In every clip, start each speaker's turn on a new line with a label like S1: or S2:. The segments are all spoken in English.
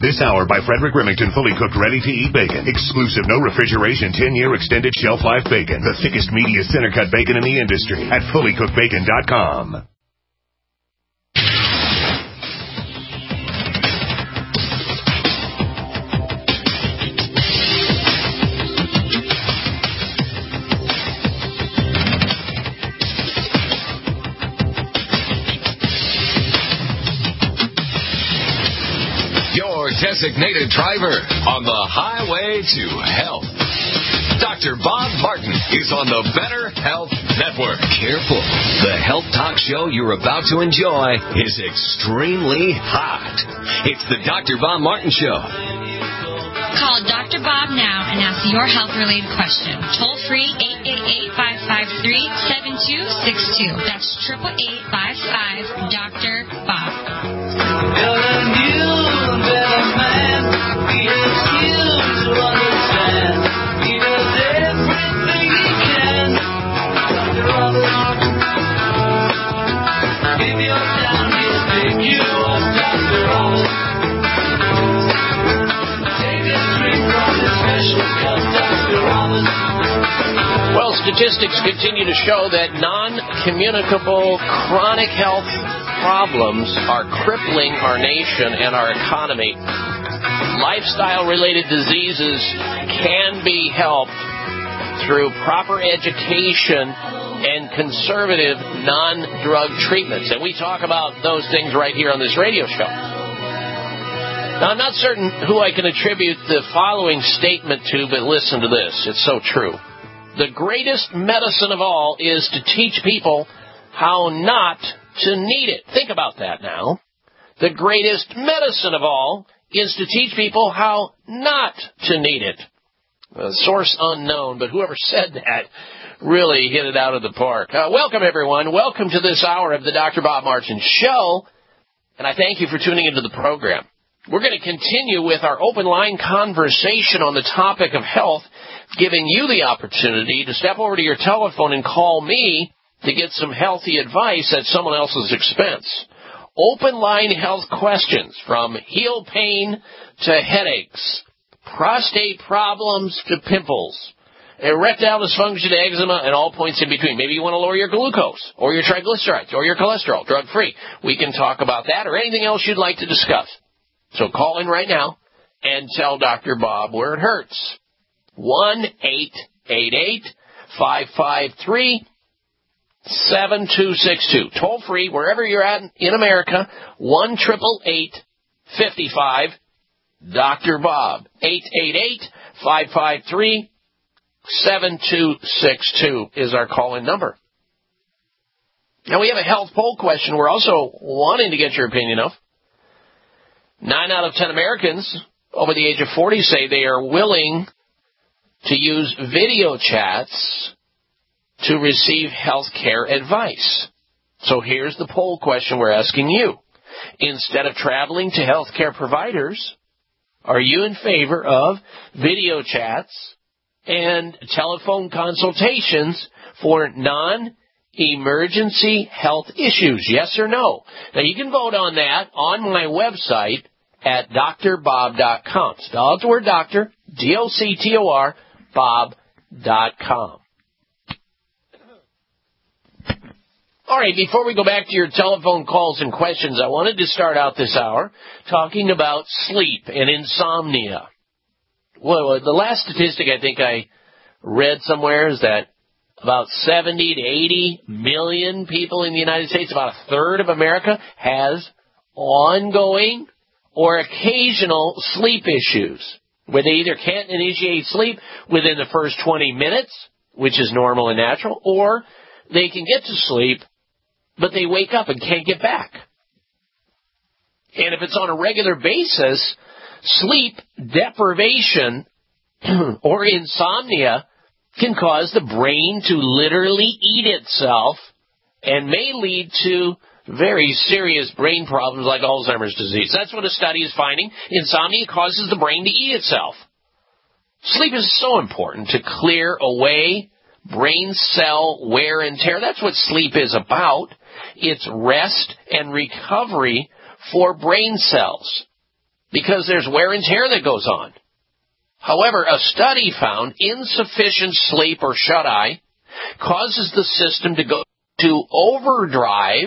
S1: This hour by Frederick Remington, fully cooked, ready-to-eat bacon. Exclusive, no refrigeration, 10-year extended shelf life bacon. The thickest, meatiest center-cut bacon in the industry at fullycookedbacon.com.
S2: Designated driver on the highway to health. Dr. Bob Martin is on the Better Health Network. Careful. The health talk show you're about to enjoy is extremely hot. It's the Dr. Bob Martin Show.
S3: Call Dr. Bob now and ask your health-related question. Toll free 888-553-7262. That's 888-55-Dr. Bob.
S4: Well, statistics continue to show that non-communicable chronic health problems are crippling our nation and our economy. Lifestyle-related diseases can be helped through proper education and conservative non-drug treatments. And we talk about those things right here on this radio show. Now, I'm not certain who I can attribute the following statement to, but listen to this. It's so true. The greatest medicine of all is to teach people how not to need it. Think about that now. The greatest medicine of all is to teach people how not to need it. Source unknown, but whoever said that really hit it out of the park. Welcome, everyone. Welcome to this hour of the Dr. Bob Martin Show, and I thank you for tuning into the program. We're going to continue with our open line conversation on the topic of health, giving you the opportunity to step over to your telephone and call me to get some healthy advice at someone else's expense. Open line health questions, from heel pain to headaches, prostate problems to pimples, erectile dysfunction to eczema, and all points in between. Maybe you want to lower your glucose or your triglycerides or your cholesterol, drug-free. We can talk about that or anything else you'd like to discuss. So call in right now and tell Dr. Bob where it hurts. 1-888-553-7262. Toll free, wherever you're at in America, 1-888-55 Bob. 888-553-7262 is our call-in number. Now, we have a health poll question we're also wanting to get your opinion of. 9 out of 10 Americans over the age of 40 say they are willing to use video chats to receive health care advice. So here's the poll question we're asking you. Instead of traveling to health care providers, are you in favor of video chats and telephone consultations for non-emergency health issues? Yes or no? Now, you can vote on that on my website at drbob.com. Spell out the word doctor, D-O-C-T-O-R, bob.com. All right, before we go back to your telephone calls and questions, I wanted to start out this hour talking about sleep and insomnia. Well, the last statistic I think I read somewhere is that about 70 to 80 million people in the United States, about a third of America, has ongoing or occasional sleep issues, where they either can't initiate sleep within the first 20 minutes, which is normal and natural, or they can get to sleep, but they wake up and can't get back. And if it's on a regular basis, sleep deprivation or insomnia can cause the brain to literally eat itself and may lead to very serious brain problems like Alzheimer's disease. That's what a study is finding. Insomnia causes the brain to eat itself. Sleep is so important to clear away brain cell wear and tear. That's what sleep is about. It's rest and recovery for brain cells. because there's wear and tear that goes on. However, a study found insufficient sleep or shut-eye causes the system to go to overdrive,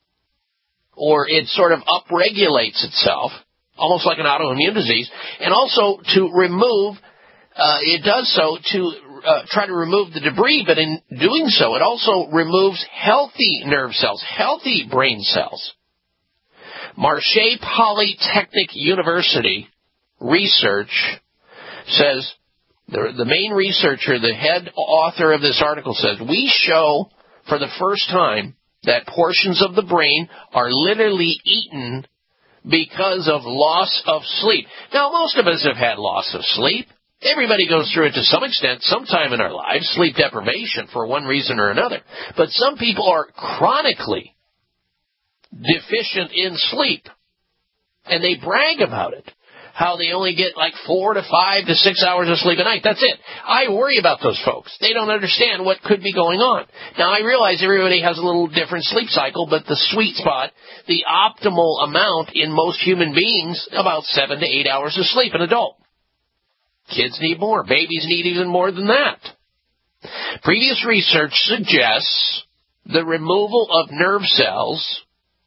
S4: or it sort of upregulates itself, almost like an autoimmune disease, and also to remove, it does so to try to remove the debris, but in doing so, it also removes healthy nerve cells, healthy brain cells. Marseille Polytechnic University research says, the main researcher, the head author of this article says, we show for the first time that portions of the brain are literally eaten because of loss of sleep. Now, most of us have had loss of sleep. Everybody goes through it to some extent, sometime in our lives, sleep deprivation for one reason or another. But some people are chronically deficient in sleep, and they brag about it, how they only get like 4 to 5 to 6 hours of sleep a night. That's it. I worry about those folks. They don't understand what could be going on. Now, I realize everybody has a little different sleep cycle, but the sweet spot, the optimal amount in most human beings, about 7 to 8 hours of sleep, an adult. Kids need more. Babies need even more than that. Previous research suggests the removal of nerve cells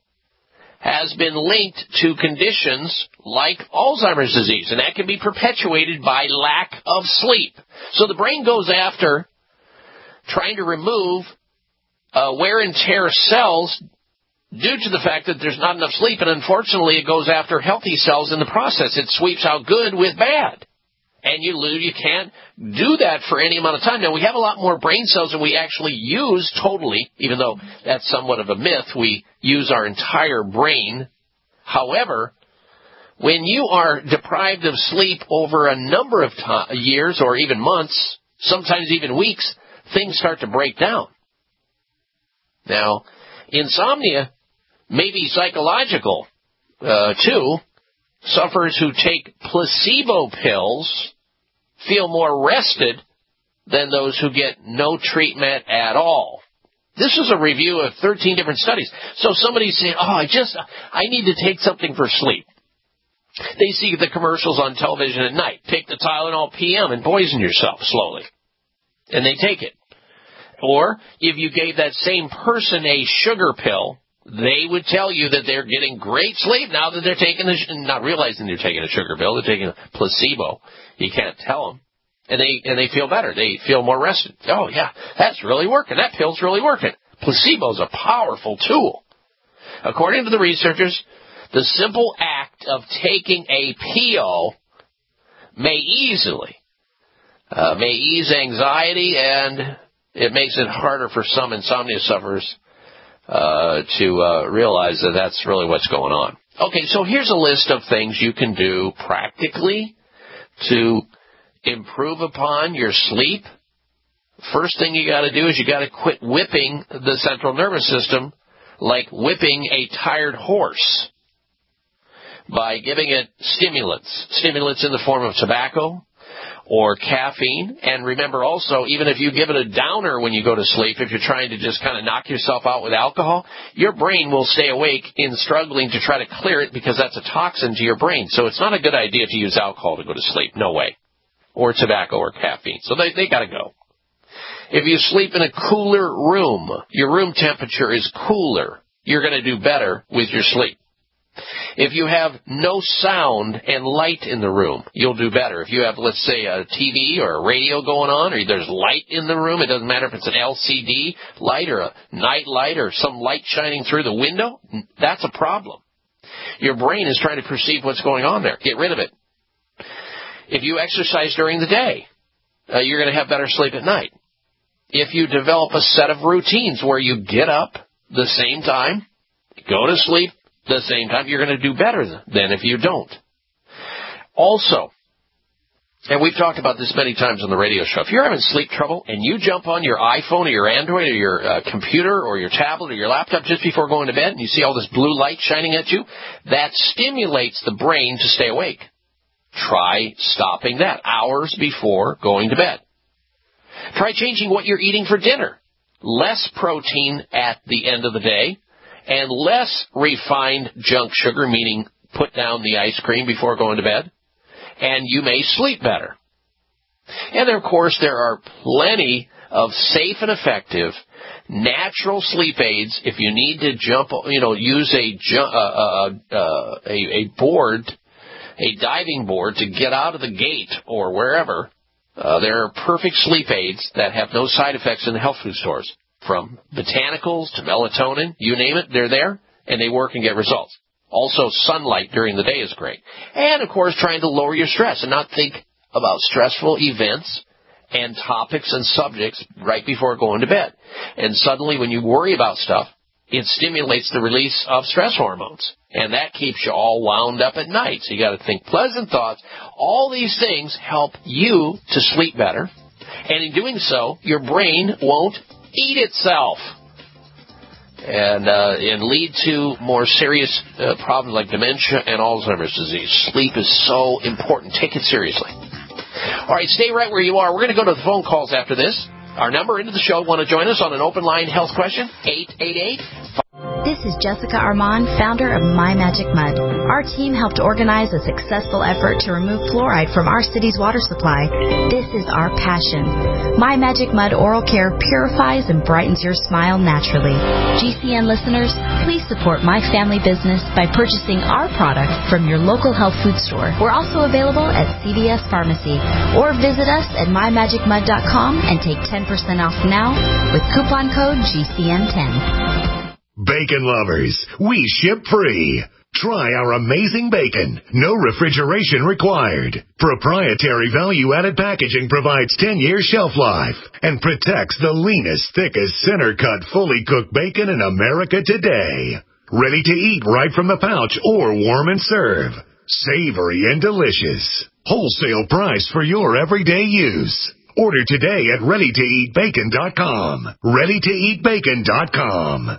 S4: has been linked to conditions like Alzheimer's disease, and that can be perpetuated by lack of sleep. So the brain goes after trying to remove wear and tear cells due to the fact that there's not enough sleep, and unfortunately it goes after healthy cells in the process. It sweeps out good with bad. And you can't do that for any amount of time. Now, we have a lot more brain cells than we actually use totally, even though that's somewhat of a myth. We use our entire brain. However, when you are deprived of sleep over a number of years or even months, sometimes even weeks, things start to break down. Now, insomnia may be psychological, too. Sufferers who take placebo pills feel more rested than those who get no treatment at all. This is a review of 13 different studies. So somebody's saying, I need to take something for sleep. They see the commercials on television at night. Take the Tylenol PM and poison yourself slowly. And they take it. Or if you gave that same person a sugar pill, they would tell you that they're getting great sleep now that they're taking not realizing they're taking a sugar pill, they're taking a placebo. You can't tell them. And they feel better. They feel more rested. Oh, yeah, that's really working. That pill's really working. Placebo's a powerful tool. According to the researchers, the simple act of taking a pill may ease anxiety, and it makes it harder for some insomnia sufferers to realize that that's really what's going on. Okay, so here's a list of things you can do practically to improve upon your sleep. First thing you got to do is you got to quit whipping the central nervous system like whipping a tired horse by giving it stimulants in the form of tobacco or caffeine. And remember also, even if you give it a downer when you go to sleep, if you're trying to just kind of knock yourself out with alcohol, your brain will stay awake in struggling to try to clear it because that's a toxin to your brain. So it's not a good idea to use alcohol to go to sleep. No way. Or tobacco or caffeine. So they got to go. If you sleep in a cooler room, your room temperature is cooler, you're going to do better with your sleep. If you have no sound and light in the room, you'll do better. If you have, let's say, a TV or a radio going on, or there's light in the room, it doesn't matter if it's an LCD light or a night light or some light shining through the window, that's a problem. Your brain is trying to perceive what's going on there. Get rid of it. If you exercise during the day, you're going to have better sleep at night. If you develop a set of routines where you get up the same time, go to sleep the same time, you're going to do better than if you don't. Also, and we've talked about this many times on the radio show, if you're having sleep trouble and you jump on your iPhone or your Android or your computer or your tablet or your laptop just before going to bed and you see all this blue light shining at you, that stimulates the brain to stay awake. Try stopping that hours before going to bed. Try changing what you're eating for dinner. Less protein at the end of the day and less refined junk sugar, meaning put down the ice cream before going to bed, and you may sleep better. And, of course, there are plenty of safe and effective natural sleep aids if you need to use a board, a diving board to get out of the gate or wherever. There are perfect sleep aids that have no side effects in the health food stores. From botanicals to melatonin, you name it, they're there, and they work and get results. Also, sunlight during the day is great. And, of course, trying to lower your stress and not think about stressful events and topics and subjects right before going to bed. And suddenly, when you worry about stuff, it stimulates the release of stress hormones. And that keeps you all wound up at night. So you got to think pleasant thoughts. All these things help you to sleep better. And in doing so, your brain won't eat itself and lead to more serious problems like dementia and Alzheimer's disease. Sleep is so important. Take it seriously. All right, stay right where you are. We're going to go to the phone calls after this. Our number into the show, want to join us on an open line health question, 888.
S5: This is Jessica Armand, founder of My Magic Mud. Our team helped organize a successful effort to remove fluoride from our city's water supply. This is our passion. My Magic Mud Oral Care purifies and brightens your smile naturally. GCN listeners, please support my family business by purchasing our product from your local health food store. We're also available at CVS Pharmacy, or visit us at mymagicmud.com and take 10% off now with coupon code GCN10.
S1: Bacon lovers, we ship free. Try our amazing bacon. No refrigeration required. Proprietary value-added packaging provides 10-year shelf life and protects the leanest, thickest, center-cut, fully cooked bacon in America today. Ready to eat right from the pouch or warm and serve. Savory and delicious. Wholesale price for your everyday use. Order today at ReadyToEatBacon.com. ReadyToEatBacon.com.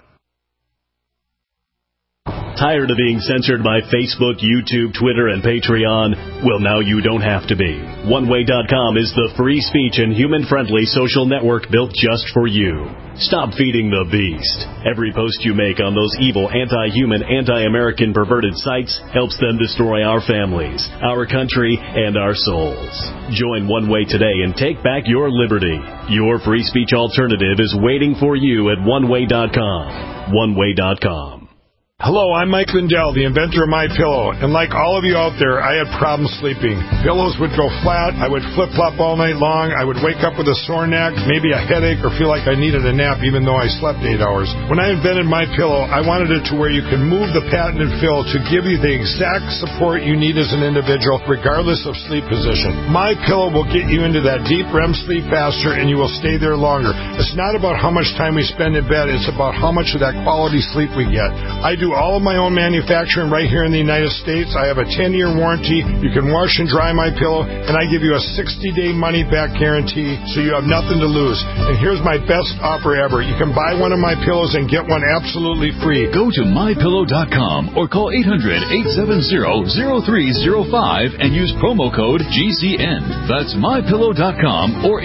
S6: Tired of being censored by Facebook, YouTube, Twitter, and Patreon? Well, now you don't have to be. OneWay.com is the free speech and human-friendly social network built just for you. Stop feeding the beast. Every post you make on those evil, anti-human, anti-American perverted sites helps them destroy our families, our country, and our souls. Join One Way today and take back your liberty. Your free speech alternative is waiting for you at OneWay.com. OneWay.com.
S7: Hello, I'm Mike Lindell, the inventor of MyPillow, and like all of you out there, I had problems sleeping. Pillows would go flat, I would flip-flop all night long, I would wake up with a sore neck, maybe a headache, or feel like I needed a nap even though I slept 8 hours. When I invented MyPillow, I wanted it to where you can move the patented fill to give you the exact support you need as an individual, regardless of sleep position. MyPillow will get you into that deep REM sleep faster, and you will stay there longer. It's not about how much time we spend in bed, it's about how much of that quality sleep we get. I do all of my own manufacturing right here in the United States. I have a 10-year warranty. You can wash and dry MyPillow, and I give you a 60-day money-back guarantee, so you have nothing to lose. And here's my best offer ever. You can buy one of my pillows and get one absolutely free.
S8: Go to MyPillow.com or call 800-870-0305 and use promo code GCN. That's MyPillow.com or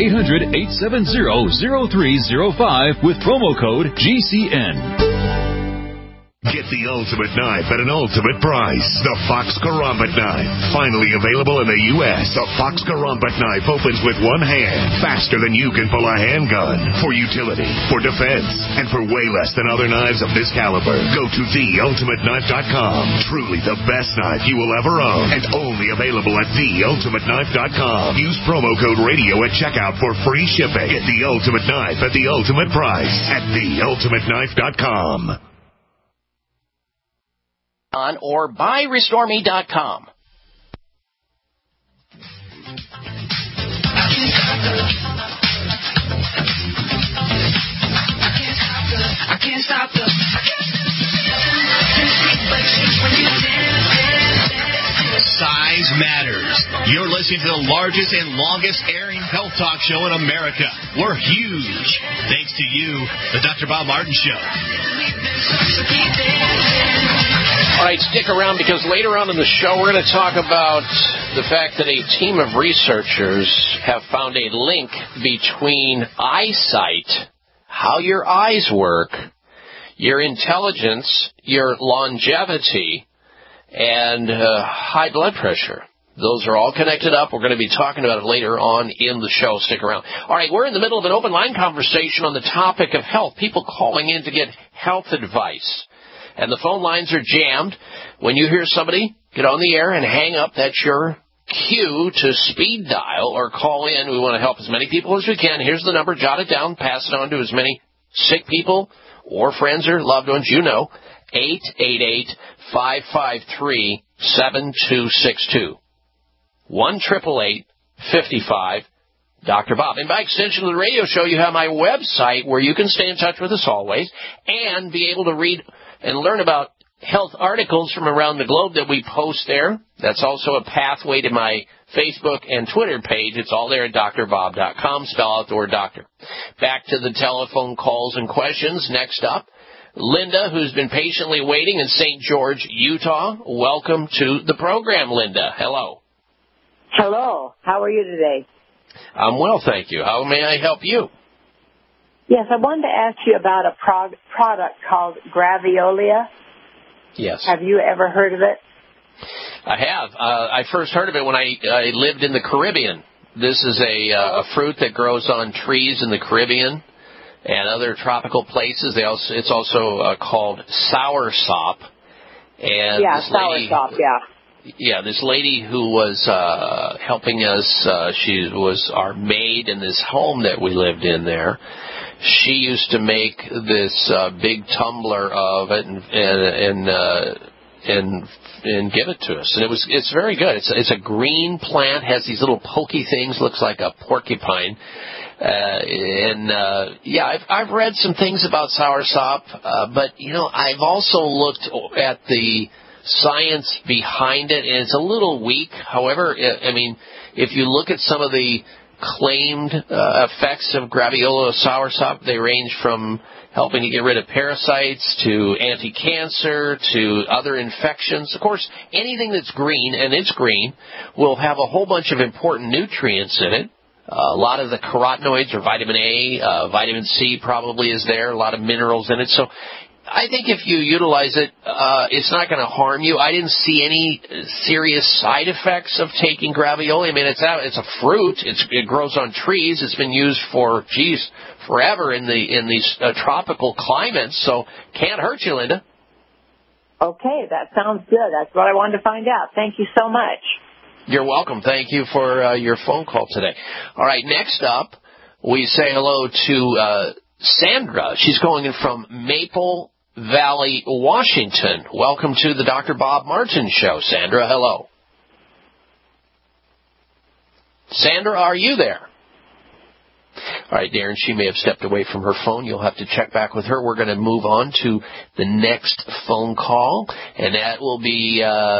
S8: 800-870-0305 with promo code GCN.
S1: Get the ultimate knife at an ultimate price. The Fox Karambit knife. Finally available in the U.S. The Fox Karambit knife opens with one hand, faster than you can pull a handgun. For utility, for defense, and for way less than other knives of this caliber. Go to TheUltimateKnife.com. Truly the best knife you will ever own. And only available at TheUltimateKnife.com. Use promo code radio at checkout for free shipping. Get the ultimate knife at the ultimate price at TheUltimateKnife.com.
S4: Or buyrestoreme.com.
S9: Size matters. You're listening to the largest and longest airing health talk show in America. We're huge. Thanks to you, the Dr. Bob Martin Show.
S4: All right, stick around because later on in the show we're going to talk about the fact that a team of researchers have found a link between eyesight, how your eyes work, your intelligence, your longevity, and high blood pressure. Those are all connected up. We're going to be talking about it later on in the show. Stick around. All right, we're in the middle of an open line conversation on the topic of health. People calling in to get health advice. And the phone lines are jammed. When you hear somebody get on the air and hang up, that's your cue to speed dial or call in. We want to help as many people as we can. Here's the number. Jot it down. Pass it on to as many sick people or friends or loved ones you know. 888-553-7262. 1-888-55 Dr. Bob. And by extension of the radio show, you have my website where you can stay in touch with us always and be able to read and learn about health articles from around the globe that we post there. That's also a pathway to my Facebook and Twitter page. It's all there at drbob.com. Spell out the word doctor. Back to the telephone calls and questions. Next up, Linda, who's been patiently waiting in St. George, Utah. Welcome to the program, Linda. Hello.
S10: Hello. How are you today?
S4: I'm well, thank you. How may I help you?
S10: Yes, I wanted to ask you about a product called Graviola.
S4: Yes.
S10: Have you ever heard of it?
S4: I have. I first heard of it when I lived in the Caribbean. This is a fruit that grows on trees in the Caribbean and other tropical places. It's also called soursop. And
S10: yeah, soursop, yeah.
S4: Yeah, this lady who was helping us, she was our maid in this home that we lived in there. She used to make this big tumbler of it and give it to us, and it's very good. It's a green plant, has these little pokey things, looks like a porcupine. I've read some things about soursop, but I've also looked at the science behind it, and it's a little weak. However, if you look at some of the claimed effects of Graviola soursop, they range from helping to get rid of parasites to anti-cancer to other infections. Of course, anything that's green, and it's green, will have a whole bunch of important nutrients in it. A lot of the carotenoids or vitamin A, vitamin C probably is there, a lot of minerals in it. So I think if you utilize it, it's not going to harm you. I didn't see any serious side effects of taking Graviola. It's a fruit. It grows on trees. It's been used for, forever in these tropical climates. So can't hurt you, Linda.
S10: Okay, that sounds good. That's what I wanted to find out. Thank you so much.
S4: You're welcome. Thank you for your phone call today. All right, next up, we say hello to Sandra. She's calling in from Maple Valley, Washington. Welcome to the Dr. Bob Martin Show. Sandra, hello. Sandra, are you there? All right, Darren, she may have stepped away from her phone. You'll have to check back with her. We're going to move on to the next phone call, and that will be,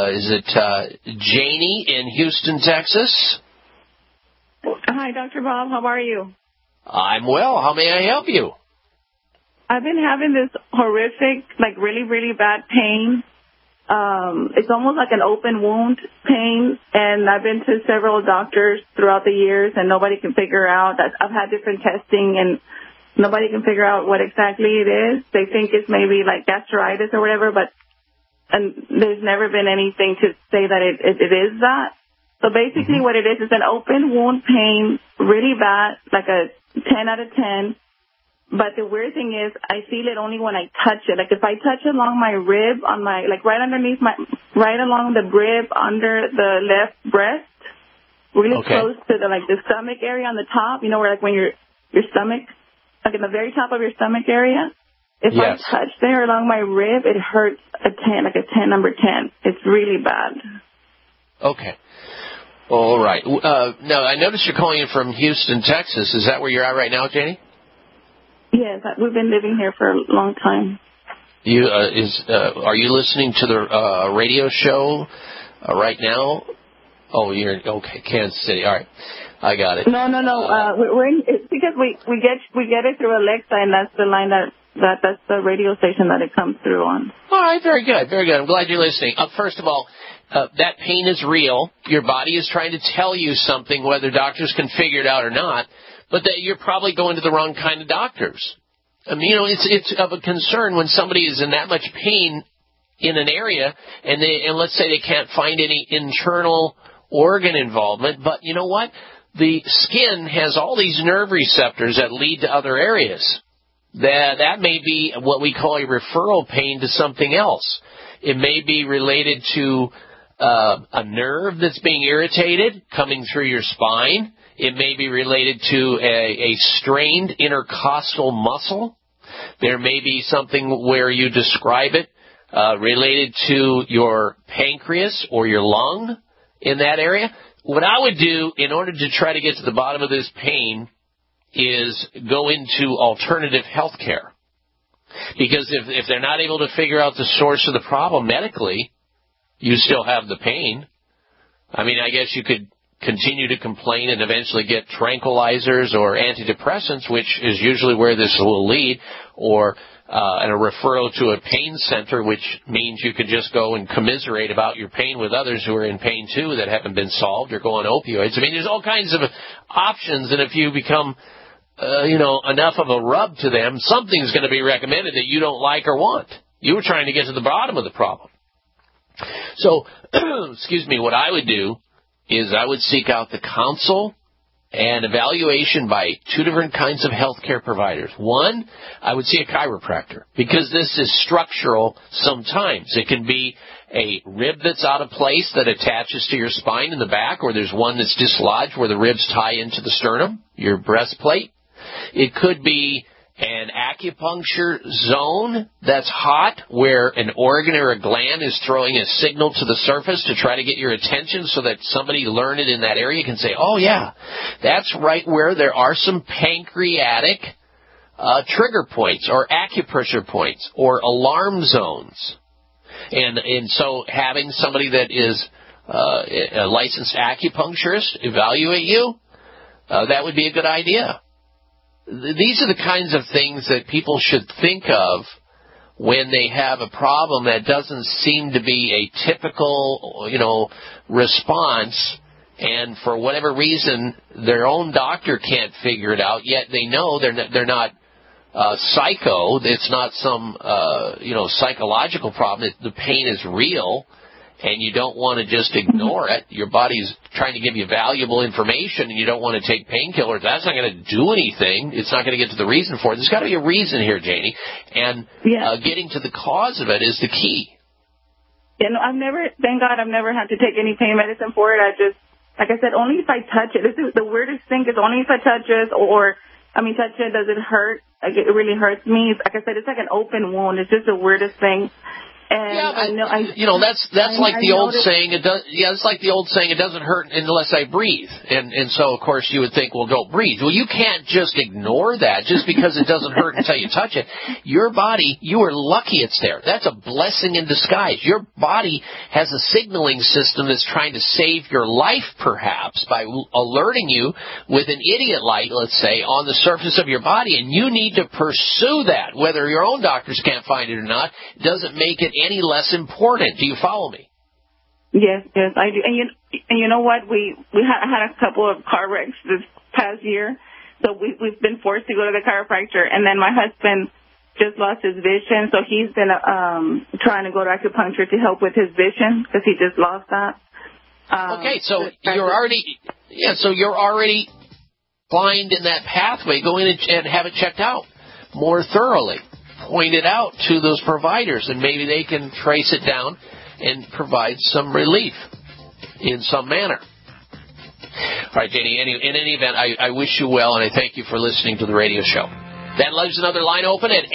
S4: Janie in Houston, Texas?
S11: Hi, Dr. Bob. How are you?
S4: I'm well. How may I help you?
S11: I've been having this horrific, really, really bad pain. It's almost like an open wound pain, and I've been to several doctors throughout the years, and nobody can figure out that. I've had different testing, and nobody can figure out what exactly it is. They think it's maybe like gastritis or whatever, and there's never been anything to say that it is that. So basically what it is an open wound pain, really bad, like a 10 out of 10. But the weird thing is I feel it only when I touch it. Like if I touch along my rib on my, right underneath right along the rib under the left breast, really close to the stomach area on the top, where when your stomach, in the very top of your stomach area. If I touch there along my rib, it hurts a 10, number 10. It's really bad.
S4: Okay. All right. Now, I noticed you're calling in from Houston, Texas. Is that where you're at right now, Janie?
S11: Yes, we've been living here for a long time.
S4: Are you listening to the radio show right now? Oh, you're okay, Kansas City. All right, I got it.
S11: No. We're in, it's because we get it through Alexa, and that's the line that's the radio station that it comes through on.
S4: All right, very good, very good. I'm glad you're listening. First of all, that pain is real. Your body is trying to tell you something, whether doctors can figure it out or not. But that you're probably going to the wrong kind of doctors. It's of a concern when somebody is in that much pain in an area, and let's say they can't find any internal organ involvement, but you know what? The skin has all these nerve receptors that lead to other areas. That may be what we call a referral pain to something else. It may be related to a nerve that's being irritated coming through your spine. It may be related to a strained intercostal muscle. There may be something where you describe it related to your pancreas or your lung in that area. What I would do in order to try to get to the bottom of this pain is go into alternative health care. Because if they're not able to figure out the source of the problem medically, you still have the pain. I mean, I guess you could continue to complain and eventually get tranquilizers or antidepressants, which is usually where this will lead, or and a referral to a pain center, which means you could just go and commiserate about your pain with others who are in pain too that haven't been solved, or go on opioids. I mean, there's all kinds of options, and if you become enough of a rub to them, something's going to be recommended that you don't like or want. You were trying to get to the bottom of the problem. So, excuse me, what I would do is I would seek out the counsel and evaluation by two different kinds of healthcare providers. One, I would see a chiropractor, because this is structural sometimes. It can be a rib that's out of place that attaches to your spine in the back, or there's one that's dislodged where the ribs tie into the sternum, your breastplate. It could be an acupuncture zone that's hot, where an organ or a gland is throwing a signal to the surface to try to get your attention, so that somebody learned in that area can say, oh yeah, that's right where there are some pancreatic trigger points or acupressure points or alarm zones. And so having somebody that is a licensed acupuncturist evaluate you, that would be a good idea. These are the kinds of things that people should think of when they have a problem that doesn't seem to be a typical, response, and for whatever reason their own doctor can't figure it out, yet they know they're not psycho. It's not some psychological problem. The pain is real, and you don't want to just ignore it. Your body's trying to give you valuable information, and you don't want to take painkillers. That's not going to do anything. It's not going to get to the reason for it. There's got to be a reason here, Janie, and getting to the cause of it is the key.
S11: Thank God I've never had to take any pain medicine for it. Like I said, only if I touch it. This is the weirdest thing, is only if I touch it, touch it, does it hurt? Like, it really hurts me. Like I said, it's like an open wound. It's just the weirdest thing. And that's like the old saying. It's like the old saying. It doesn't hurt unless I breathe. And so of course you would think, well, don't breathe. Well, you can't just ignore that just because it doesn't hurt until you touch it. Your body, you are lucky it's there. That's a blessing in disguise. Your body has a signaling system that's trying to save your life, perhaps, by alerting you with an idiot light, let's say, on the surface of your body, and you need to pursue that. Whether your own doctors can't find it or not, it doesn't make it any less important. Do you follow me? Yes, I do. And you know what? We had a couple of car wrecks this past year, so we've been forced to go to the chiropractor. And then my husband just lost his vision, so he's been trying to go to acupuncture to help with his vision, because he just lost that.
S4: Okay, so you're already blind in that pathway. Go in and have it checked out more thoroughly. Point it out to those providers, and maybe they can trace it down and provide some relief in some manner. All right, Janie, in any event, I wish you well, and I thank you for listening to the radio show. That leaves another line open at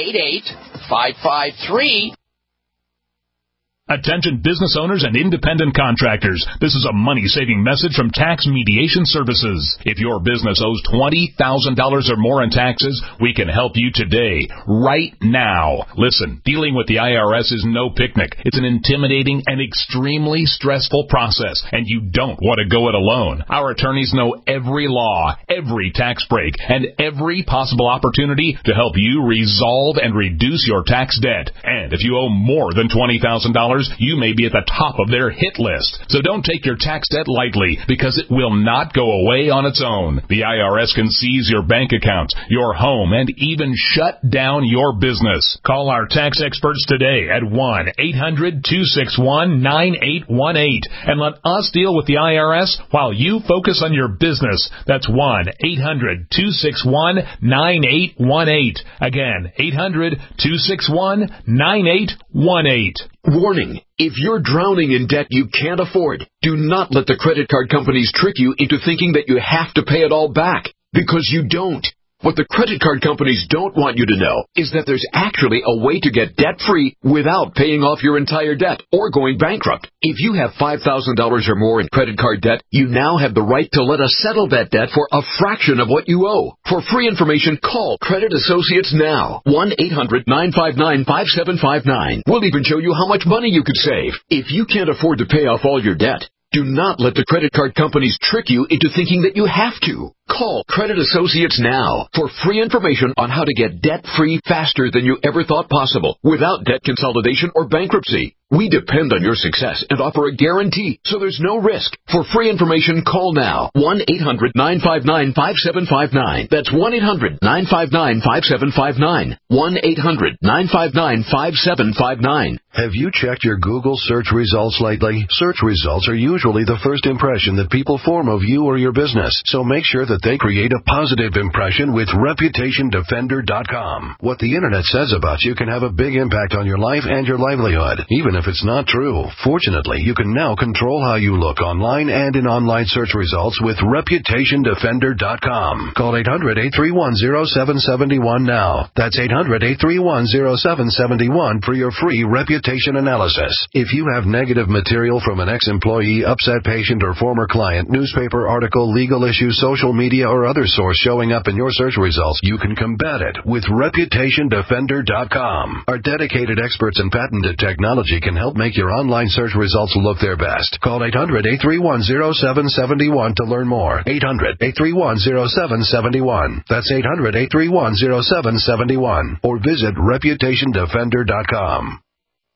S4: 888-553.
S12: Attention business owners and independent contractors. This is a money-saving message from Tax Mediation Services. If your business owes $20,000 or more in taxes, we can help you today, right now. Listen, dealing with the IRS is no picnic. It's an intimidating and extremely stressful process, and you don't want to go it alone. Our attorneys know every law, every tax break, and every possible opportunity to help you resolve and reduce your tax debt. And if you owe more than $20,000, you may be at the top of their hit list. So don't take your tax debt lightly, because it will not go away on its own. The IRS can seize your bank account, your home, and even shut down your business. Call our tax experts today at 1-800-261-9818 and let us deal with the IRS while you focus on your business. That's 1-800-261-9818. Again, 800-261-9818.
S13: Warning. If you're drowning in debt you can't afford, do not let the credit card companies trick you into thinking that you have to pay it all back, because you don't. What the credit card companies don't want you to know is that there's actually a way to get debt-free without paying off your entire debt or going bankrupt. If you have $5,000 or more in credit card debt, you now have the right to let us settle that debt for a fraction of what you owe. For free information, call Credit Associates now. 1-800-959-5759. We'll even show you how much money you could save. If you can't afford to pay off all your debt, do not let the credit card companies trick you into thinking that you have to. Call Credit Associates now for free information on how to get debt-free faster than you ever thought possible, without debt consolidation or bankruptcy. We depend on your success and offer a guarantee, so there's no risk. For free information, call now. 1-800-959-5759. That's 1-800-959-5759. 1-800-959-5759.
S14: Have you checked your Google search results lately? Search results are usually the first impression that people form of you or your business, so make sure that they create a positive impression with ReputationDefender.com. What the Internet says about you can have a big impact on your life and your livelihood, even if it's not true. Fortunately, you can now control how you look online and in online search results with ReputationDefender.com. Call 800-831-0771 now. That's 800-831-0771 for your free reputation analysis. If you have negative material from an ex-employee, upset patient, or former client, newspaper article, legal issue, social media, or other source showing up in your search results, you can combat it with ReputationDefender.com. Our dedicated experts and patented technology can help make your online search results look their best. Call 800-831-0771 to learn more. 800-831-0771. That's 800-831-0771. Or visit ReputationDefender.com.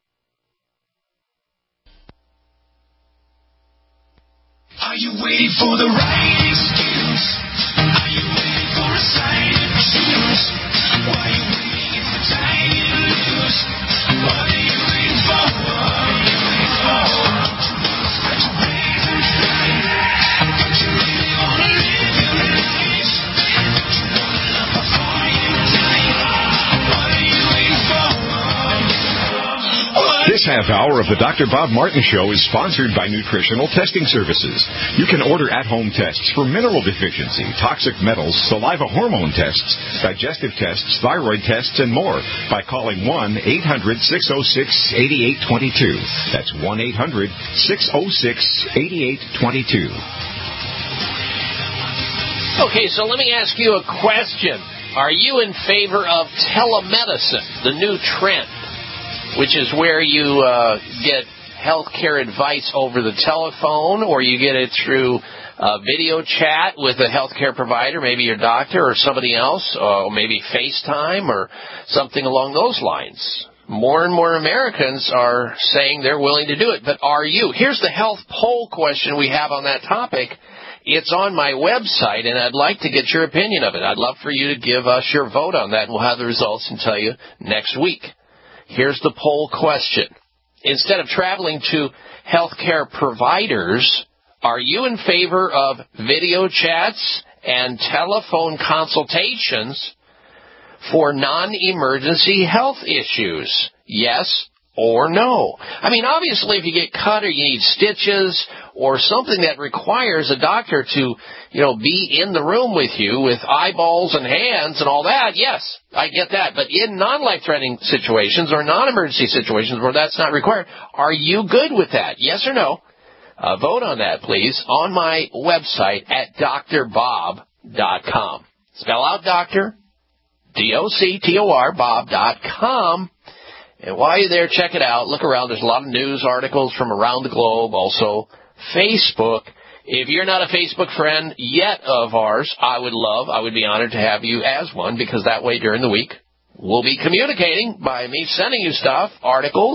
S15: Are you waiting for the right excuse? Are you waiting for a sign to choose? Why are you waiting for time to lose? What are you waiting for? What are you waiting for? Got your brains inside. Don't you really wanna live your life? Don't you wanna love before you die? What are you waiting for?
S16: This half hour of the Dr. Bob Martin Show is sponsored by Nutritional Testing Services. You can order at-home tests for mineral deficiency, toxic metals, saliva hormone tests, digestive tests, thyroid tests, and more by calling 1-800-606-8822. That's 1-800-606-8822.
S4: Okay, so let me ask you a question. Are you in favor of telemedicine, the new trend, which is where you get healthcare advice over the telephone, or you get it through video chat with a healthcare provider, maybe your doctor or somebody else, or maybe FaceTime or something along those lines? More and more Americans are saying they're willing to do it, but are you? Here's the health poll question we have on that topic. It's on my website, and I'd like to get your opinion of it. I'd love for you to give us your vote on that, and we'll have the results and tell you next week. Here's the poll question. Instead of traveling to healthcare providers, are you in favor of video chats and telephone consultations for non-emergency health issues? Yes or no? I mean, obviously, if you get cut or you need stitches or something that requires a doctor to, be in the room with you with eyeballs and hands and all that, yes, I get that. But in non-life-threatening situations or non-emergency situations where that's not required, are you good with that? Yes or no? Vote on that, please, on my website at drbob.com. Spell out doctor, D-O-C-T-O-R, bob.com. And while you're there, check it out. Look around. There's a lot of news articles from around the globe. Also, Facebook. If you're not a Facebook friend yet of ours, I would be honored to have you as one, because that way during the week we'll be communicating by me sending you stuff, articles,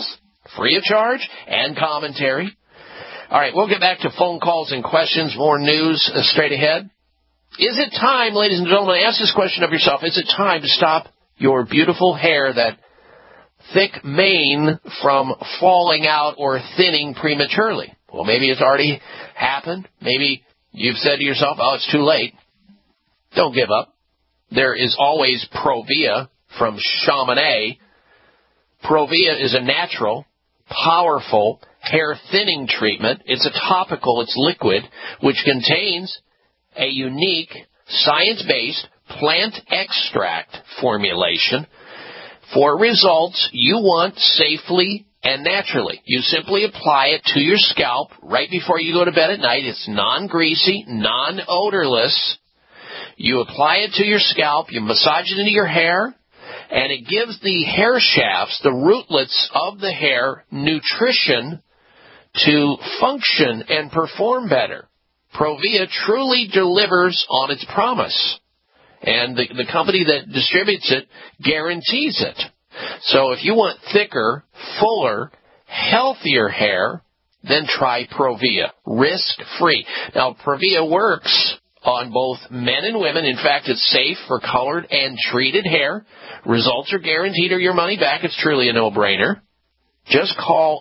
S4: free of charge, and commentary. All right, we'll get back to phone calls and questions, more news straight ahead. Is it time, ladies and gentlemen, ask this question of yourself, is it time to stop your beautiful hair, that thick mane, from falling out or thinning prematurely? Well, maybe it's already happened. Maybe you've said to yourself, oh, it's too late. Don't give up. There is always Provia from Chamonix. Provia is a natural, powerful hair thinning treatment. It's a topical, it's liquid, which contains a unique science-based plant extract formulation for results you want safely and naturally. You simply apply it to your scalp right before you go to bed at night. It's non-greasy, non-odorless. You apply it to your scalp, you massage it into your hair, and it gives the hair shafts, the rootlets of the hair, nutrition to function and perform better. Provia truly delivers on its promise, and the company that distributes it guarantees it. So if you want thicker, fuller, healthier hair, then try Provia, risk-free. Now, Provia works on both men and women. In fact, it's safe for colored and treated hair. Results are guaranteed or your money back. It's truly a no-brainer. Just call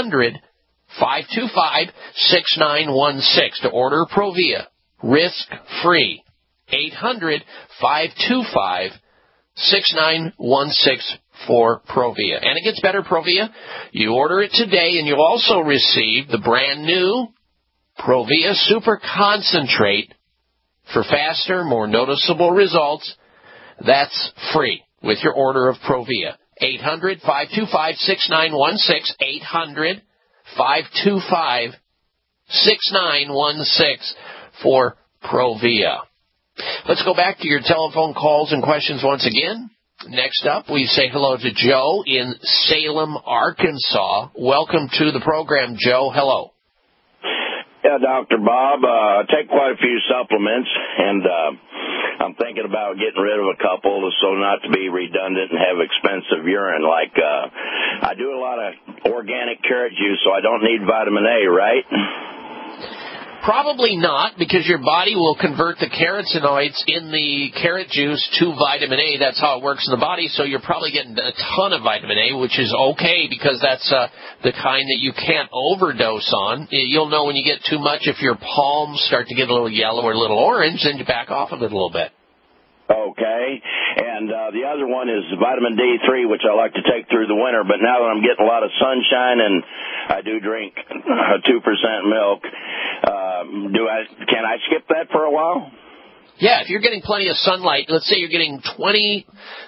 S4: 800-525-6916 to order Provia, risk-free. 800-525-6916 for Provia. And it gets better, Provia. You order it today, and you'll also receive the brand new Provia Super Concentrate for faster, more noticeable results. That's free with your order of Provia. 800-525-6916. 800-525-6916 for Provia. Let's go back to your telephone calls and questions once again. Next up, we say hello to Joe in Salem, Arkansas. Welcome to the program, Joe. Hello.
S17: Yeah, Dr. Bob, I take quite a few supplements, and I'm thinking about getting rid of a couple so not to be redundant and have expensive urine. Like, I do a lot of organic carrot juice, so I don't need vitamin A, right?
S4: Probably not, because your body will convert the carotenoids in the carrot juice to vitamin A. That's how it works in the body, so you're probably getting a ton of vitamin A, which is okay, because that's the kind that you can't overdose on. You'll know when you get too much. If your palms start to get a little yellow or a little orange, then you back off of it a little bit.
S17: Okay, and the other one is vitamin D3, which I like to take through the winter, but now that I'm getting a lot of sunshine and I do drink 2% milk, can I skip that for a while?
S4: Yeah, if you're getting plenty of sunlight, let's say you're getting 15,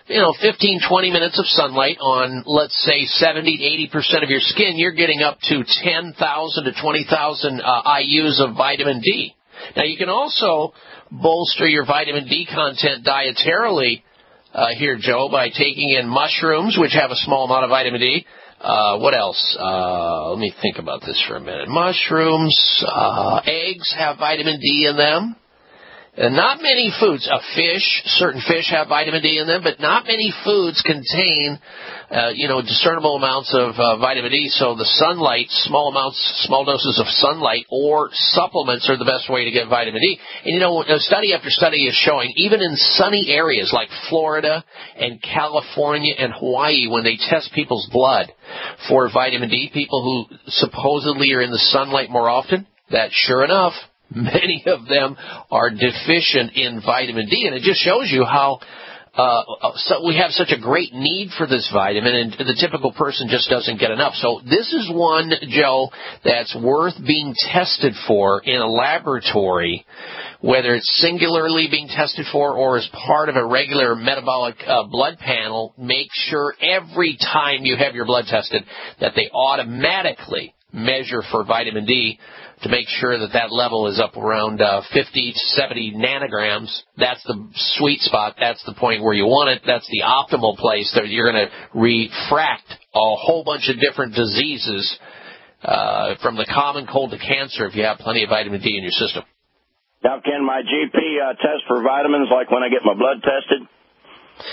S4: 20 minutes of sunlight on, let's say, 70 to 80% of your skin, you're getting up to 10,000 to 20,000 IUs of vitamin D. Now, you can also bolster your vitamin D content dietarily here, Joe, by taking in mushrooms, which have a small amount of vitamin D. What else? Let me think about this for a minute. Mushrooms, eggs have vitamin D in them. And not many foods, certain fish have vitamin D in them, but not many foods contain, discernible amounts of vitamin D. So the sunlight, small doses of sunlight or supplements are the best way to get vitamin D. And study after study is showing, even in sunny areas like Florida and California and Hawaii, when they test people's blood for vitamin D, people who supposedly are in the sunlight more often, that sure enough, many of them are deficient in vitamin D, and it just shows you how we have such a great need for this vitamin, and the typical person just doesn't get enough. So this is one, Joe, that's worth being tested for in a laboratory, whether it's singularly being tested for or as part of a regular metabolic blood panel. Make sure every time you have your blood tested that they automatically measure for vitamin D, to make sure that level is up around 50 to 70 nanograms. That's the sweet spot. That's the point where you want it. That's the optimal place that you're going to refract a whole bunch of different diseases, from the common cold to cancer, if you have plenty of vitamin D in your system.
S17: Now, can my GP test for vitamins like when I get my blood tested?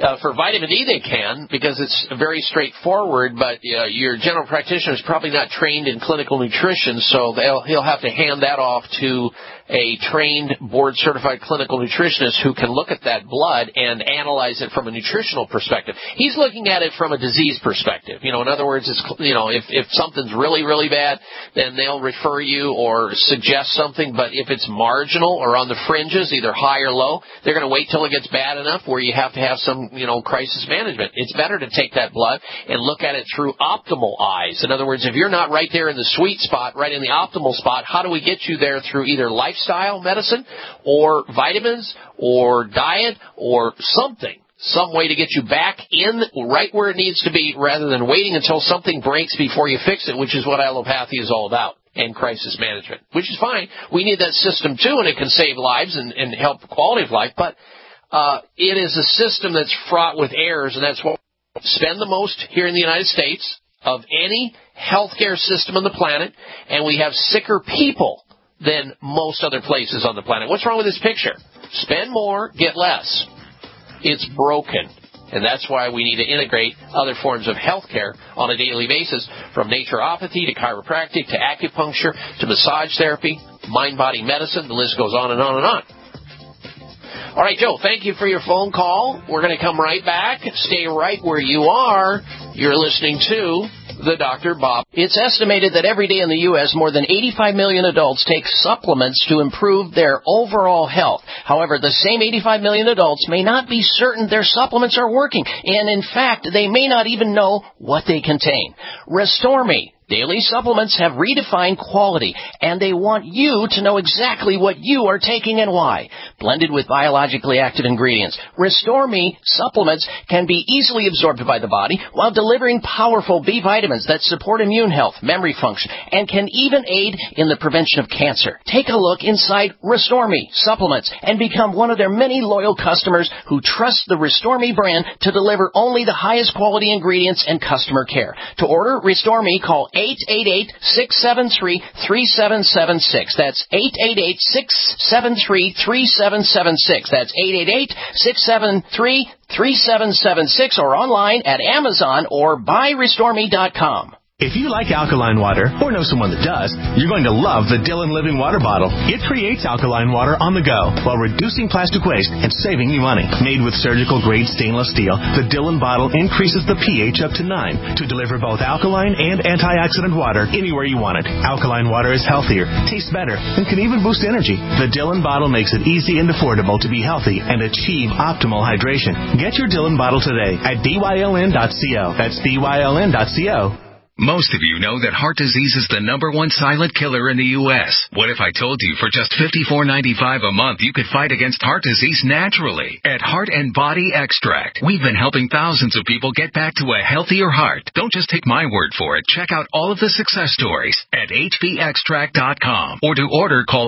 S4: For vitamin D, they can, because it's very straightforward, but your general practitioner is probably not trained in clinical nutrition, so he'll have to hand that off to a trained, board-certified clinical nutritionist who can look at that blood and analyze it from a nutritional perspective. He's looking at it from a disease perspective. In other words, if something's really, really bad, then they'll refer you or suggest something, but if it's marginal or on the fringes, either high or low, they're going to wait till it gets bad enough where you have to have some crisis management. It's better to take that blood and look at it through optimal eyes. In other words, if you're not right there in the sweet spot, right in the optimal spot, how do we get you there through either lifestyle medicine or vitamins or diet or something? Some way to get you back in right where it needs to be rather than waiting until something breaks before you fix it, which is what allopathy is all about, and crisis management, which is fine. We need that system too, and it can save lives and help the quality of life, but it is a system that's fraught with errors, and that's what we spend the most here in the United States of any healthcare system on the planet, and we have sicker people than most other places on the planet. What's wrong with this picture? Spend more, get less. It's broken. And that's why we need to integrate other forms of healthcare on a daily basis, from naturopathy to chiropractic to acupuncture to massage therapy, mind-body medicine. The list goes on and on and on. All right, Joe, thank you for your phone call. We're going to come right back. Stay right where you are. You're listening to the Dr. Bob. It's estimated that every day in the U.S., more than 85 million adults take supplements to improve their overall health. However, the same 85 million adults may not be certain their supplements are working, and in fact, they may not even know what they contain. Restore Me daily supplements have redefined quality, and they want you to know exactly what you are taking and why. Blended with biologically active ingredients, Restore Me supplements can be easily absorbed by the body while delivering powerful B vitamins that support immune health, memory function, and can even aid in the prevention of cancer. Take a look inside Restore Me supplements and become one of their many loyal customers who trust the Restore Me brand to deliver only the highest quality ingredients and customer care. To order Restore Me, call 888-673-3776. That's 888-673-3776. That's 888-673-3776, or online at Amazon or buyrestoreme.com.
S18: If you like alkaline water, or know someone that does, you're going to love the Dillon Living Water Bottle. It creates alkaline water on the go while reducing plastic waste and saving you money. Made with surgical-grade stainless steel, the Dillon bottle increases the pH up to 9 to deliver both alkaline and antioxidant water anywhere you want it. Alkaline water is healthier, tastes better, and can even boost energy. The Dillon bottle makes it easy and affordable to be healthy and achieve optimal hydration. Get your Dillon bottle today at byln.co. That's byln.co.
S19: Most of you know that heart disease is the #1 silent killer in the U.S. What if I told you for just $54.95 a month you could fight against heart disease naturally? At Heart and Body Extract, we've been helping thousands of people get back to a healthier heart. Don't just take my word for it. Check out all of the success stories at hbextract.com. Or to order, call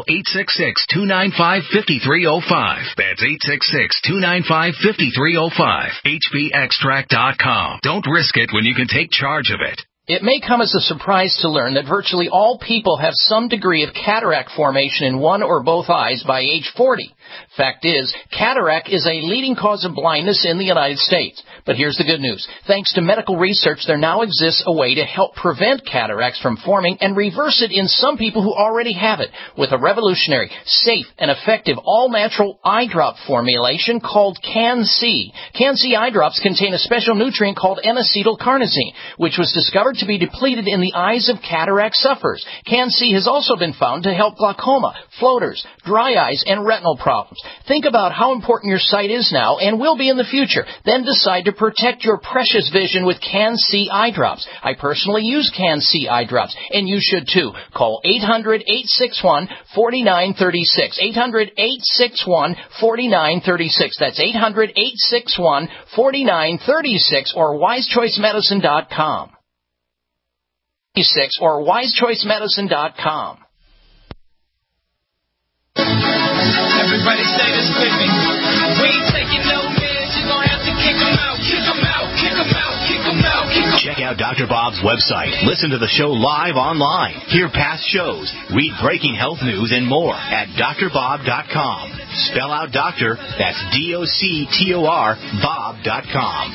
S19: 866-295-5305. That's 866-295-5305. hbextract.com. Don't risk it when you can take charge of it.
S20: It may come as a surprise to learn that virtually all people have some degree of cataract formation in one or both eyes by age 40. Fact is, cataract is a leading cause of blindness in the United States. But here's the good news. Thanks to medical research, there now exists a way to help prevent cataracts from forming and reverse it in some people who already have it with a revolutionary, safe, and effective all-natural eye drop formulation called Can-C. Can-C eye drops contain a special nutrient called N-acetylcarnosine, which was discovered to be depleted in the eyes of cataract sufferers. Can-C has also been found to help glaucoma, floaters, dry eyes, and retinal problems. Think about how important your sight is now and will be in the future. Then decide to protect your precious vision with Can-C eye drops. I personally use Can-C eye drops, and you should too. Call 800-861-4936. 800-861-4936. That's 800-861-4936 or wisechoicemedicine.com. Or wisechoicemedicine.com.
S15: Everybody say this with me. We ain't taking no meds, you're gonna have to kick them out, kick them out, kick them out, kick them out, kick them out.
S18: Check out out Dr. Bob's website. Listen to the show live online. Hear past shows. Read breaking health news and more at drbob.com. Spell out doctor. That's DOCTOR Bob.com.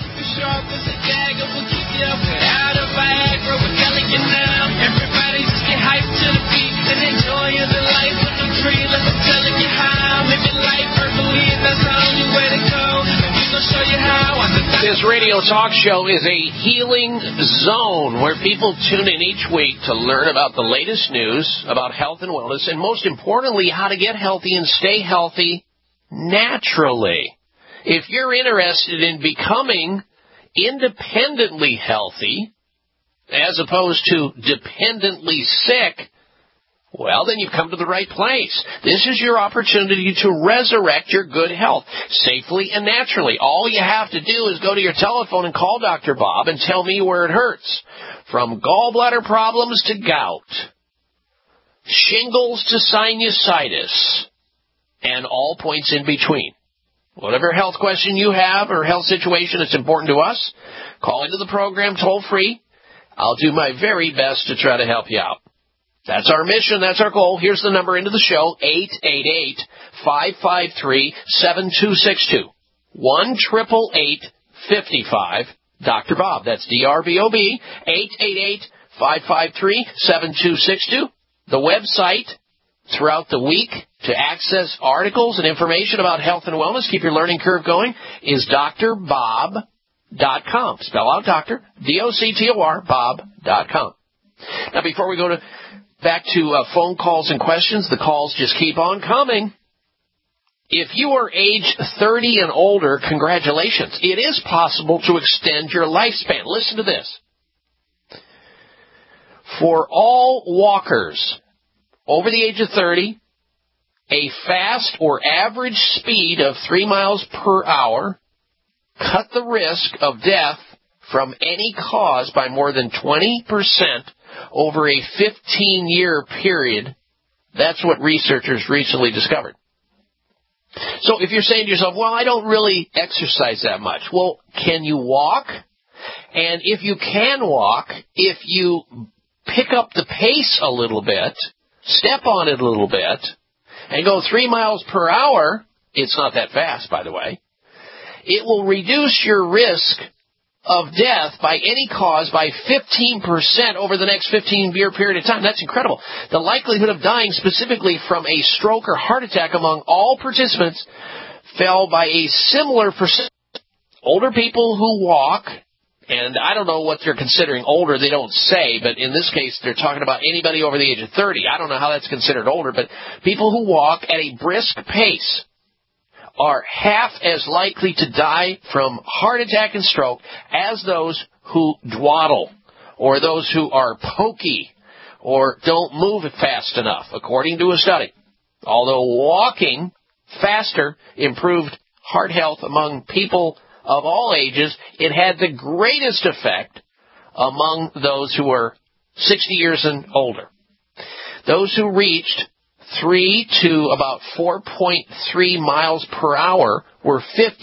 S15: Everybody just get hyped to the beat and enjoy the life of the tree. Let me tell you how. Live your life verbally, that's the only way to go. And we gonna show you how.
S4: This radio talk show is a healing zone where people tune in each week to learn about the latest news about health and wellness, and most importantly, how to get healthy and stay healthy naturally. If you're interested in becoming independently healthy, as opposed to dependently sick, well, then you've come to the right place. This is your opportunity to resurrect your good health safely and naturally. All you have to do is go to your telephone and call Dr. Bob and tell me where it hurts. From gallbladder problems to gout, shingles to sinusitis, and all points in between. Whatever health question you have or health situation that's important to us, call into the program toll free. I'll do my very best to try to help you out. That's our mission. That's our goal. Here's the number into the show, 888-553-7262. 1-888-55 Dr. Bob. That's D-R-B-O-B, 888-553-7262. The website throughout the week to access articles and information about health and wellness, keep your learning curve going, is drbob.com. Spell out doctor, D-O-C-T-O-R, bob.com. Now, before we go back to phone calls and questions, the calls just keep on coming. If you are age 30 and older, congratulations. It is possible to extend your lifespan. Listen to this. For all walkers over the age of 30, a fast or average speed of 3 miles per hour cut the risk of death from any cause by more than 20% over a 15-year period. That's what researchers recently discovered. So if you're saying to yourself, well, I don't really exercise that much. Well, can you walk? And if you can walk, if you pick up the pace a little bit, step on it a little bit, and go 3 miles per hour, it's not that fast, by the way, it will reduce your risk of death by any cause by 15% over the next 15-year period of time. That's incredible. The likelihood of dying specifically from a stroke or heart attack among all participants fell by a similar percent. Older people who walk, and I don't know what they're considering older, they don't say, but in this case they're talking about anybody over the age of 30. I don't know how that's considered older, but people who walk at a brisk pace are half as likely to die from heart attack and stroke as those who dawdle or those who are pokey or don't move fast enough, according to a study. Although walking faster improved heart health among people of all ages, it had the greatest effect among those who were 60 years and older. Those who reached 3 to about 4.3 miles per hour were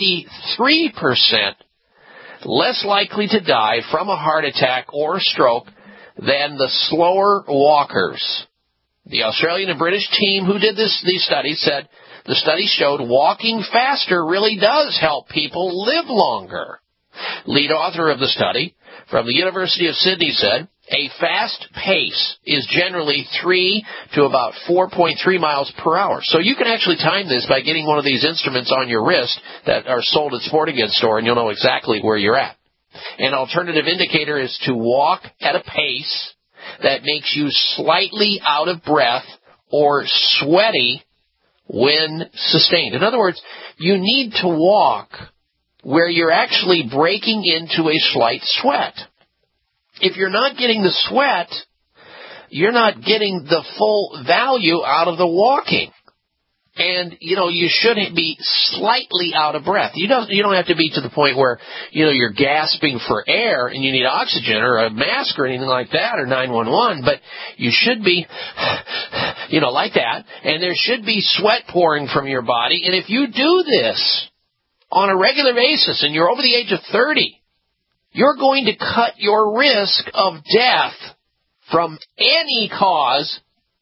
S4: 53% less likely to die from a heart attack or stroke than the slower walkers. The Australian and British team who did these studies said the study showed walking faster really does help people live longer. Lead author of the study from the University of Sydney said, a fast pace is generally 3 to about 4.3 miles per hour. So you can actually time this by getting one of these instruments on your wrist that are sold at sporting goods store, and you'll know exactly where you're at. An alternative indicator is to walk at a pace that makes you slightly out of breath or sweaty when sustained. In other words, you need to walk where you're actually breaking into a slight sweat. If you're not getting the sweat, you're not getting the full value out of the walking. And, you should be slightly out of breath. You don't have to be to the point where, you're gasping for air and you need oxygen or a mask or anything like that or 911, but you should be, like that. And there should be sweat pouring from your body. And if you do this on a regular basis and you're over the age of 30, you're going to cut your risk of death from any cause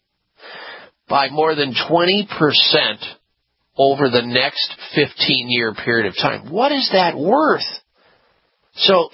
S4: by more than 20% over the next 15-year period of time. What is that worth? So,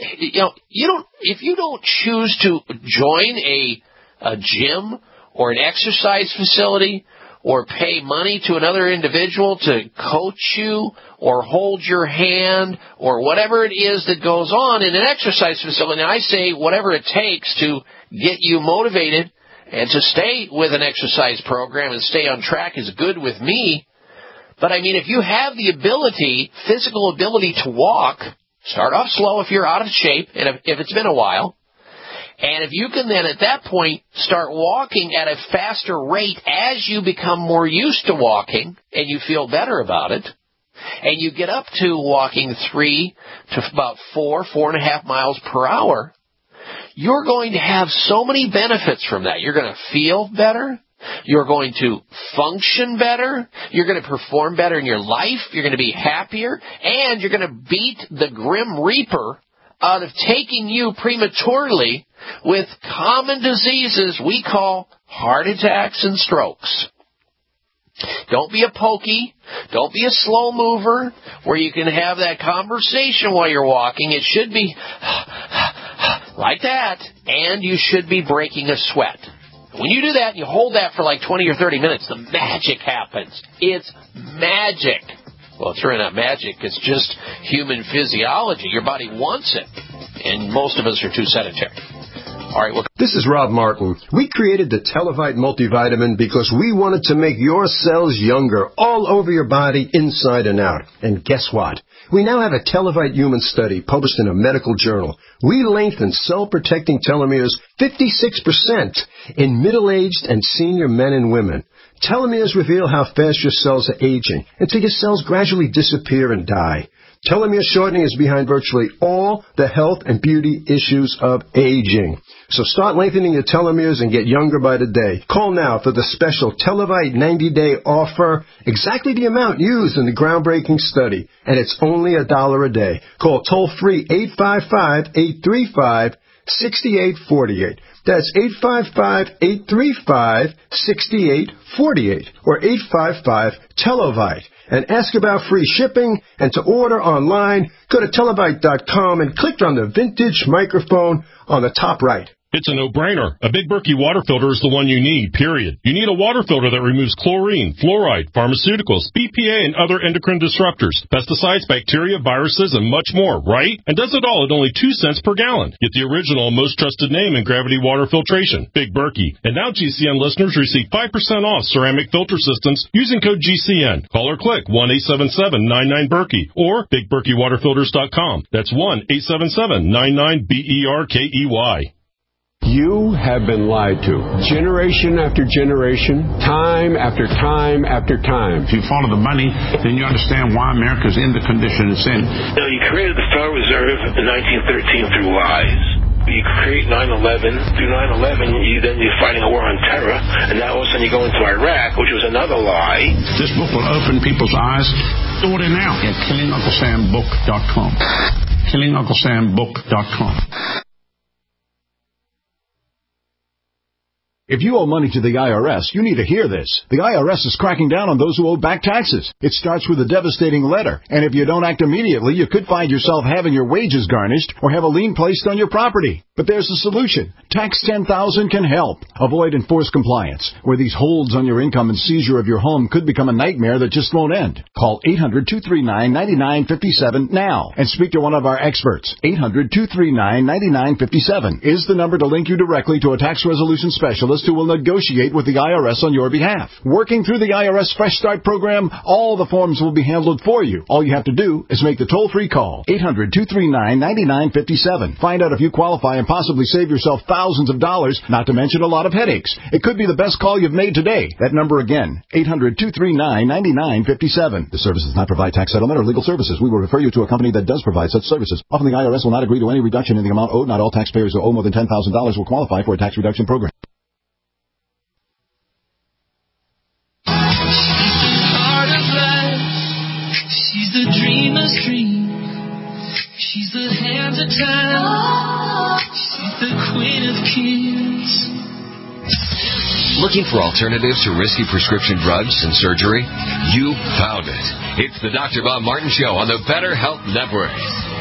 S4: if you don't choose to join a gym or an exercise facility or pay money to another individual to coach you or hold your hand or whatever it is that goes on in an exercise facility, and I say whatever it takes to get you motivated and to stay with an exercise program and stay on track is good with me. But I mean, if you have the ability, physical ability to walk, start off slow if you're out of shape and if it's been a while. And if you can then at that point start walking at a faster rate as you become more used to walking and you feel better about it, and you get up to walking 3 to about 4.5 miles per hour, you're going to have so many benefits from that. You're going to feel better. You're going to function better. You're going to perform better in your life. You're going to be happier. And you're going to beat the Grim Reaper out of taking you prematurely with common diseases we call heart attacks and strokes. Don't be a pokey. Don't be a slow mover where you can have that conversation while you're walking. It should be like that, and you should be breaking a sweat. When you do that, and you hold that for like 20 or 30 minutes, the magic happens. It's magic. Well, it's really not magic. It's just human physiology. Your body wants it, and most of us are too sedentary. All right.
S21: This is Rob Martin. We created the Televite multivitamin because we wanted to make your cells younger all over your body, inside and out. And guess what? We now have a Televite human study published in a medical journal. We lengthen cell-protecting telomeres 56% in middle-aged and senior men and women. Telomeres reveal how fast your cells are aging until your cells gradually disappear and die. Telomere shortening is behind virtually all the health and beauty issues of aging. So start lengthening your telomeres and get younger by the day. Call now for the special Televite 90-day offer, exactly the amount used in the groundbreaking study, and it's only $1 a day. Call toll-free 855-835-6848. That's 855-835-6848 or 855-TELEVITE. And ask about free shipping, and to order online, go to televite.com and click on the vintage microphone on the top right.
S22: It's a no-brainer. A Big Berkey water filter is the one you need, period. You need a water filter that removes chlorine, fluoride, pharmaceuticals, BPA, and other endocrine disruptors, pesticides, bacteria, viruses, and much more, right? And does it all at only 2 cents per gallon. Get the original, most trusted name in gravity water filtration, Big Berkey. And now GCN listeners receive 5% off ceramic filter systems using code GCN. Call or click 1-877-99-BERKEY or BigBerkeyWaterFilters.com. That's 1-877-99-BERKEY.
S23: You have been lied to. Generation after generation, time after time after time.
S24: If you follow the money, then you understand why America's in the condition it's in.
S25: Now, you created the Federal Reserve in 1913 through lies. You create 9/11. Through 9/11, you're fighting a war on terror, and now all of a sudden you go into Iraq, which was another lie.
S24: This book will open people's eyes. Order now at KillingUncleSamBook.com. KillingUncleSamBook.com.
S26: If you owe money to the IRS, you need to hear this. The IRS is cracking down on those who owe back taxes. It starts with a devastating letter, and if you don't act immediately, you could find yourself having your wages garnished or have a lien placed on your property. But there's a solution. Tax 10,000 can help. Avoid enforced compliance, where these holds on your income and seizure of your home could become a nightmare that just won't end. Call 800-239-9957 now and speak to one of our experts. 800-239-9957 is the number to link you directly to a tax resolution specialist who will negotiate with the IRS on your behalf. Working through the IRS Fresh Start program, all the forms will be handled for you. All you have to do is make the toll-free call. 800-239-9957. Find out if you qualify and possibly save yourself thousands of dollars, not to mention a lot of headaches. It could be the best call you've made today. That number again, 800-239-9957. The service does not provide tax settlement or legal services. We will refer you to a company that does provide such services. Often the IRS will not agree to any reduction in the amount owed. Not all taxpayers who owe more than $10,000 will qualify for a tax reduction program.
S15: She's the dreamer's dream. She's the hands the time. She's the queen of kids.
S2: Looking for alternatives to risky prescription drugs and surgery? You found it. It's the Dr. Bob Martin Show on the Better Health Network.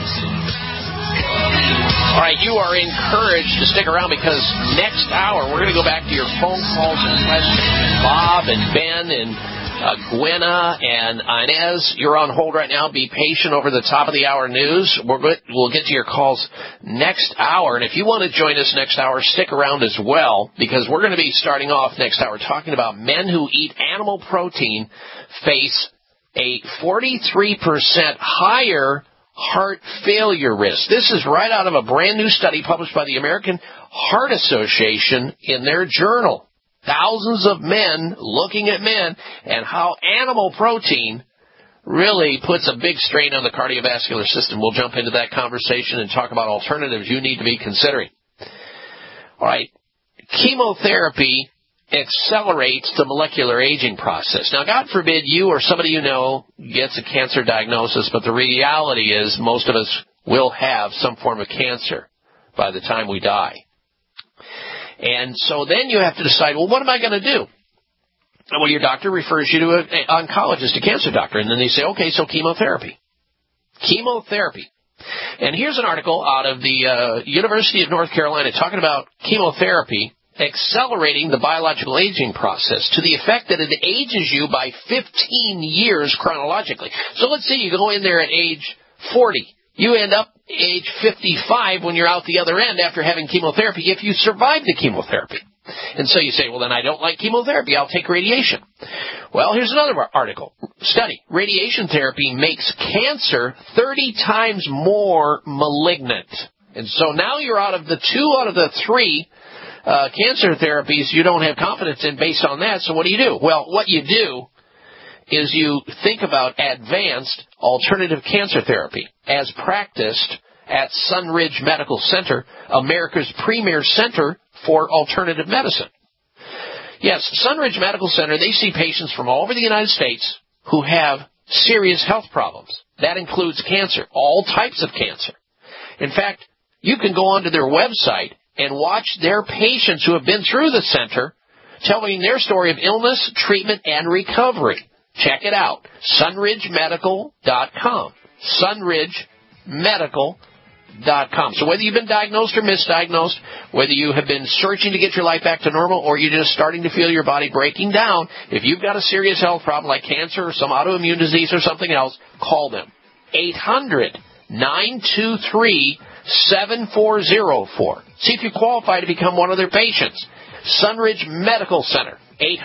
S4: All right, you are encouraged to stick around because next hour we're going to go back to your phone calls and questions. Bob and Ben and Gwenna and Inez, you're on hold right now. Be patient over the top of the hour news. We'll get to your calls next hour. And if you want to join us next hour, stick around as well because we're going to be starting off next hour talking about men who eat animal protein face a 43% higher heart failure risk. This is right out of a brand new study published by the American Heart Association in their journal. Thousands of men looking at men and how animal protein really puts a big strain on the cardiovascular system. We'll jump into that conversation and talk about alternatives you need to be considering. All right. Chemotherapy accelerates the molecular aging process. Now, God forbid you or somebody you know gets a cancer diagnosis, but the reality is most of us will have some form of cancer by the time we die. And so then you have to decide, well, what am I going to do? Well, your doctor refers you to an oncologist, a cancer doctor, and then they say, okay, so chemotherapy. Chemotherapy. And here's an article out of the University of North Carolina talking about chemotherapy accelerating the biological aging process to the effect that it ages you by 15 years chronologically. So let's say you go in there at age 40. You end up age 55 when you're out the other end after having chemotherapy if you survive the chemotherapy. And so you say, well, then I don't like chemotherapy. I'll take radiation. Well, here's another article. Study. Radiation therapy makes cancer 30 times more malignant. And so now you're out of the 2 out of the 3 cancer therapies you don't have confidence in based on that. So what do? Well, what you do is you think about advanced alternative cancer therapy as practiced at Sunridge Medical Center, America's premier center for alternative medicine. Yes, Sunridge Medical Center, they see patients from all over the United States who have serious health problems. That includes cancer, all types of cancer. In fact, you can go onto their website and watch their patients who have been through the center telling their story of illness, treatment, and recovery. Check it out, sunridgemedical.com, sunridgemedical.com. So whether you've been diagnosed or misdiagnosed, whether you have been searching to get your life back to normal or you're just starting to feel your body breaking down, if you've got a serious health problem like cancer or some autoimmune disease or something else, call them. 800-923-7404. See if you qualify to become one of their patients. Sunridge Medical Center,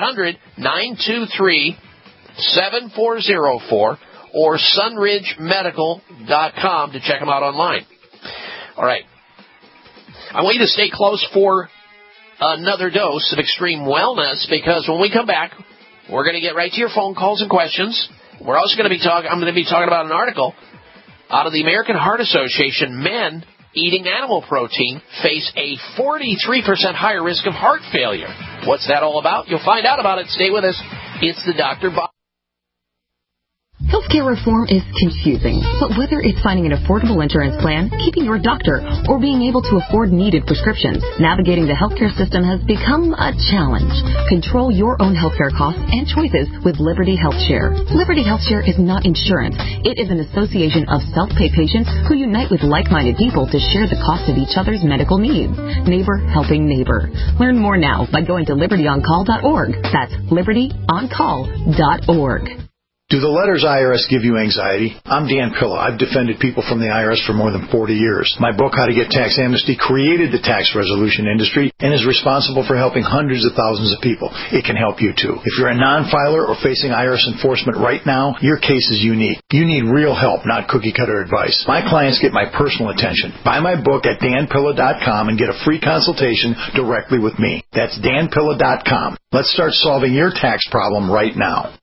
S4: 800-923-7404 or sunridgemedical.com to check them out online. All right. I want you to stay close for another dose of Extreme Wellness because when we come back, we're going to get right to your phone calls and questions. We're also going to be I'm going to be talking about an article out of the American Heart Association. Men eating animal protein face a 43% higher risk of heart failure. What's that all about? You'll find out about it. Stay with us. It's the Dr. Bob.
S3: Healthcare reform is confusing, but whether it's finding an affordable insurance plan, keeping your doctor, or being able to afford needed prescriptions, navigating the healthcare system has become a challenge. Control your own healthcare costs and choices with Liberty HealthShare. Liberty HealthShare is not insurance. It is an association of self-pay patients who unite with like-minded people to share the cost of each other's medical needs. Neighbor helping neighbor. Learn more now by going to libertyoncall.org. That's libertyoncall.org.
S5: Do the letters IRS give you anxiety? I'm Dan Pilla. I've defended people from the IRS for more than 40 years. My book, How to Get Tax Amnesty, created the tax resolution industry and is responsible for helping hundreds of thousands of people. It can help you, too. If you're a non-filer or facing IRS enforcement right now, your case is unique. You need real help, not cookie-cutter advice. My clients get my personal attention. Buy my book at danpilla.com and get a free consultation directly with me. That's danpilla.com. Let's start solving your tax problem right now.